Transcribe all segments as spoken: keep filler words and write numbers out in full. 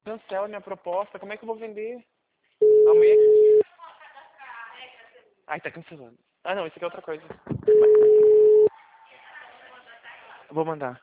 Cancela minha proposta. Como é que eu vou vender? Amanhã. Ai, tá cancelando. Ah, não, isso aqui é outra coisa. Eu vou mandar.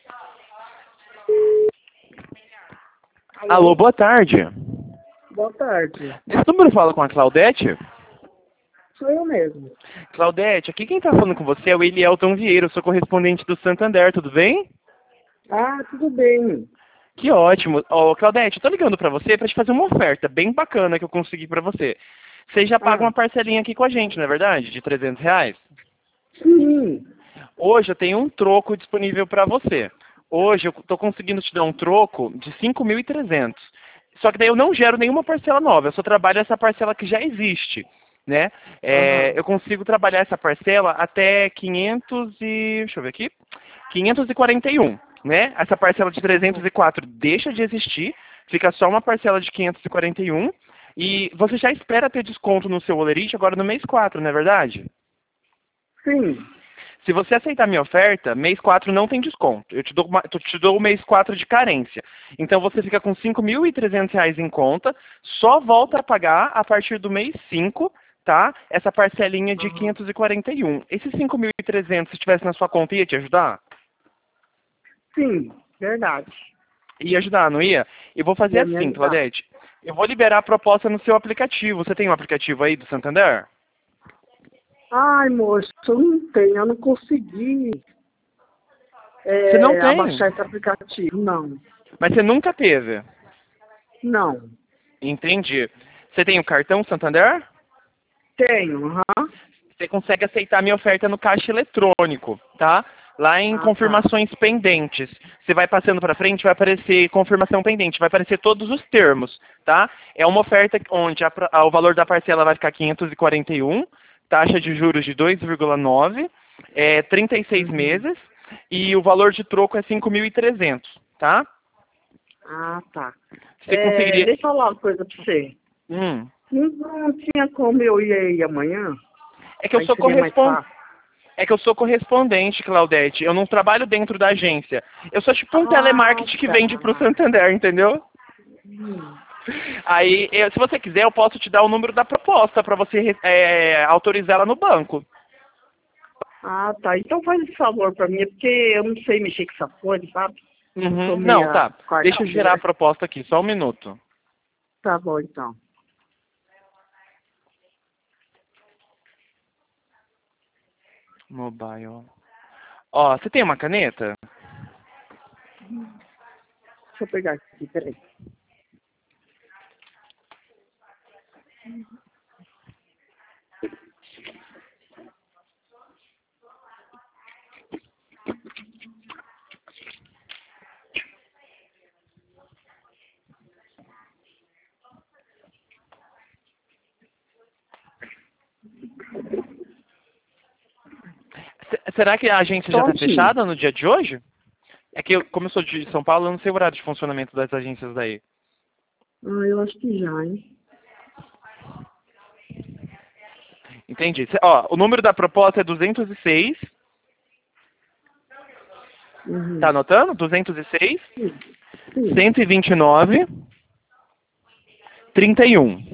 Alô? Alô, boa tarde. Boa tarde. Esse número fala com a Claudete? Sou eu mesmo. Claudete, aqui quem tá falando com você é o Elielton Vieira, eu sou correspondente do Santander, tudo bem? Ah, tudo bem. Que ótimo. Ô, Claudete, eu tô ligando pra você pra te fazer uma oferta bem bacana que eu consegui pra você. Você já paga Ah, uma parcelinha aqui com a gente, não é verdade? De trezentos reais? sim. Hoje eu tenho um troco disponível pra você. Hoje eu tô conseguindo te dar um troco de cinco mil e trezentos. Só que daí eu não gero nenhuma parcela nova, eu só trabalho essa parcela que já existe, né? É, Aham. eu consigo trabalhar essa parcela até quinhentos e... deixa eu ver aqui. quinhentos e quarenta e um, né? Essa parcela de trezentos e quatro deixa de existir, fica só uma parcela de quinhentos e quarenta e um. E você já espera ter desconto no seu Olerite agora no mês quatro, não é verdade? Sim. Se você aceitar minha oferta, mês quatro não tem desconto. Eu te dou, uma- eu te dou o mês quatro de carência. Então você fica com cinco mil e trezentos reais em conta, só volta a pagar a partir do mês cinco, tá? Essa parcelinha de Aham. quinhentos e quarenta e um. Esses cinco mil e trezentos, se estivesse na sua conta, ia te ajudar? Sim, verdade. Ia ajudar, não ia? Eu vou fazer Ia me assim, ajudar. Claudete. Eu vou liberar a proposta no seu aplicativo. Você tem um aplicativo aí do Santander? Ai, moço, eu não tenho, eu não consegui Você não é, tem, abaixar esse aplicativo. Não. mas você nunca teve. Não. Entendi. Você tem o cartão Santander? Tenho, aham. Você consegue aceitar a minha oferta no caixa eletrônico, tá? Lá em Ah, tá. confirmações pendentes. Você vai passando para frente, vai aparecer confirmação pendente, vai aparecer todos os termos, tá? É uma oferta onde a, pra- a- o valor da parcela vai ficar quinhentos e quarenta e um, taxa de juros de dois vírgula nove, é, trinta e seis Uhum. meses e o valor de troco é cinco mil e trezentos, tá? Ah, tá. Você É, conseguiria... deixa eu falar uma coisa pra você. Hum, Não, não tinha como eu ir aí amanhã? é que eu Aí sou seria mais correspondente. fácil. É que eu sou correspondente, Claudete. Eu não trabalho dentro da agência. Eu sou tipo um Ah, telemarketing que vende pro tá. Santander, entendeu? Hum. Aí, eu- se você quiser, eu posso te dar o número da proposta para você é, autorizar ela no banco. Ah, tá. Então faz esse favor pra mim, é porque eu não sei mexer com essa coisa, sabe? Eu sou Uhum. Não, meia tá. Deixa eu gerar a quarta-feira. proposta aqui, só um minuto. Tá bom, então. Mobile. Ó, você tem uma caneta? Deixa eu pegar aqui, peraí. Se- será que a agência já está Prontinho. fechada no dia de hoje? É que, eu, como eu sou de São Paulo, eu não sei o horário de funcionamento das agências daí. Ah, eu acho que já, hein? Entendi. Cê- Ó, o número da proposta é duzentos e seis. Tá Uhum. anotando? duzentos e seis, Sim, sim. cento e vinte e nove, trinta e um.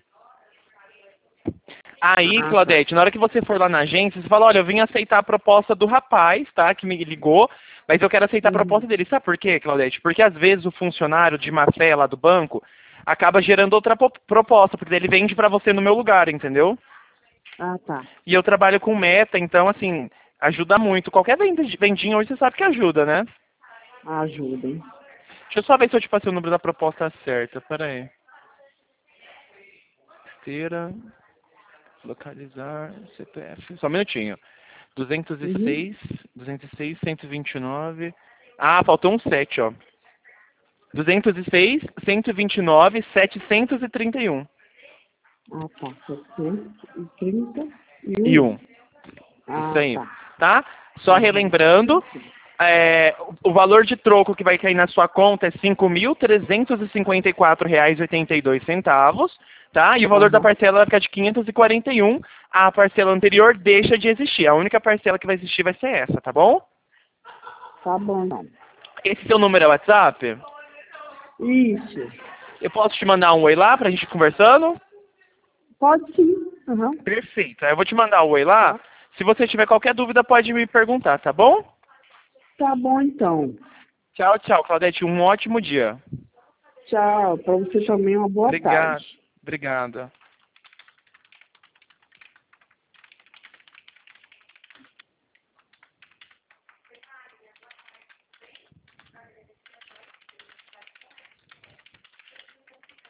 Aí, Ah, tá. Claudete, na hora que você for lá na agência, você fala, olha, eu vim aceitar a proposta do rapaz, tá, que me ligou, mas eu quero aceitar a Uhum. proposta dele. Sabe por quê, Claudete? Porque às vezes o funcionário de má fé lá do banco acaba gerando outra po- proposta, porque daí ele vende pra você no meu lugar, entendeu? Ah, tá. E eu trabalho com meta, então, assim, ajuda muito. Qualquer venda- vendinha hoje você sabe que ajuda, né? Ajuda, hein? Deixa eu só ver se eu te passei o número da proposta certa. Pera aí. Esteira, localizar, C P F. Só um minutinho. duzentos e Uhum. seis, duzentos e seis, cento e vinte e nove. Ah, faltou um sete, ó. duzentos e seis, cento e vinte e nove, setecentos e trinta e um. Ah, tá. setecentos e trinta e E um. um. Isso Ah, aí. tá. Tá? Só Uhum. relembrando, é, o o valor de troco que vai cair na sua conta é cinco mil trezentos e cinquenta e quatro reais e oitenta e dois centavos, tá? E o valor da Aham. parcela vai ficar de quinhentos e quarenta e um. A parcela anterior deixa de existir. A única parcela que vai existir vai ser essa, tá bom? Tá bom, então. Esse seu número é WhatsApp? Isso. Eu posso te mandar um oi lá pra gente ir conversando? Pode sim. Uhum. Perfeito. Aí eu vou te mandar um oi lá. Se você tiver qualquer dúvida, pode me perguntar, tá bom? Tá bom, então. Tchau, tchau, Claudete. Um ótimo dia. Tchau. Para você também, uma boa Obrigado. tarde. Obrigada.